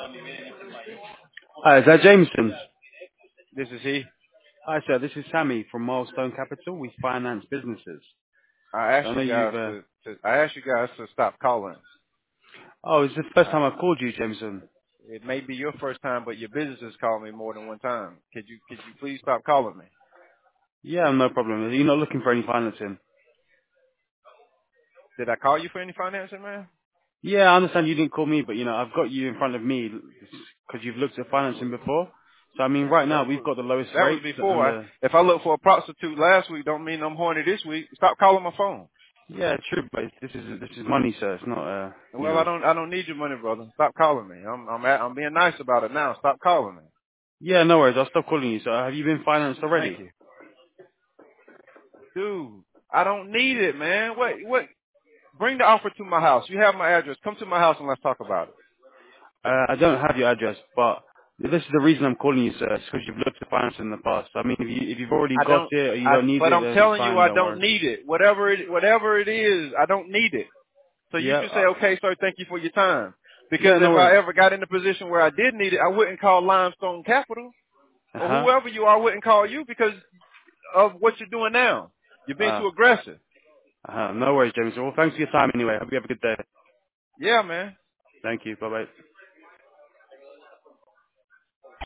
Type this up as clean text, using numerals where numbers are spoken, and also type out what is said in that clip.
Hi, is that Jameson? This is he. Hi, sir. This is Sammy from Milestone Capital. We finance businesses. I So asked I know you guys you've. I asked you guys to stop calling. Oh, it's the first time Uh, I've called you, Jameson. it may be your first time, but your business has called me more than one time. Could you please stop calling me? Yeah, no problem. Are you not looking for any financing? Did I call you for any financing, man? Yeah, I understand you didn't call me, but I've got you in front of me because you've looked at financing before. So I mean, right now we've got the lowest That was rates and before. If I looked for a prostitute last week, don't mean I'm horny this week. Stop calling my phone. yeah, true, but this is money, sir. It's not Well, I don't need your money, brother. Stop calling me. I'm being nice about it now. Stop calling me. Yeah, no worries. I'll stop calling you. So have you been financed Thank already? you, dude. I don't need it, man. What? Bring the offer to my house. You have my address. Come to my house and let's talk about it. I don't have your address, but this is the reason I'm calling you, sir. It's because you've looked at finance in the past. I mean, if you've already I got don't. it or you don't need But it, I'm then it's telling you, fine. I Don't don't worry. need it. Whatever it is, I don't need it. So you Yeah. should say, okay, sir, thank you for your time. Because Yeah. No if I worries. ever got in a position where I did need it, I wouldn't call Limestone Capital Uh or huh. whoever you are. I wouldn't call you because of what you're doing now. You're being too aggressive. No worries, James. Well, thanks for your time anyway. Hope you have a good day. Yeah, man. Thank you. Bye bye.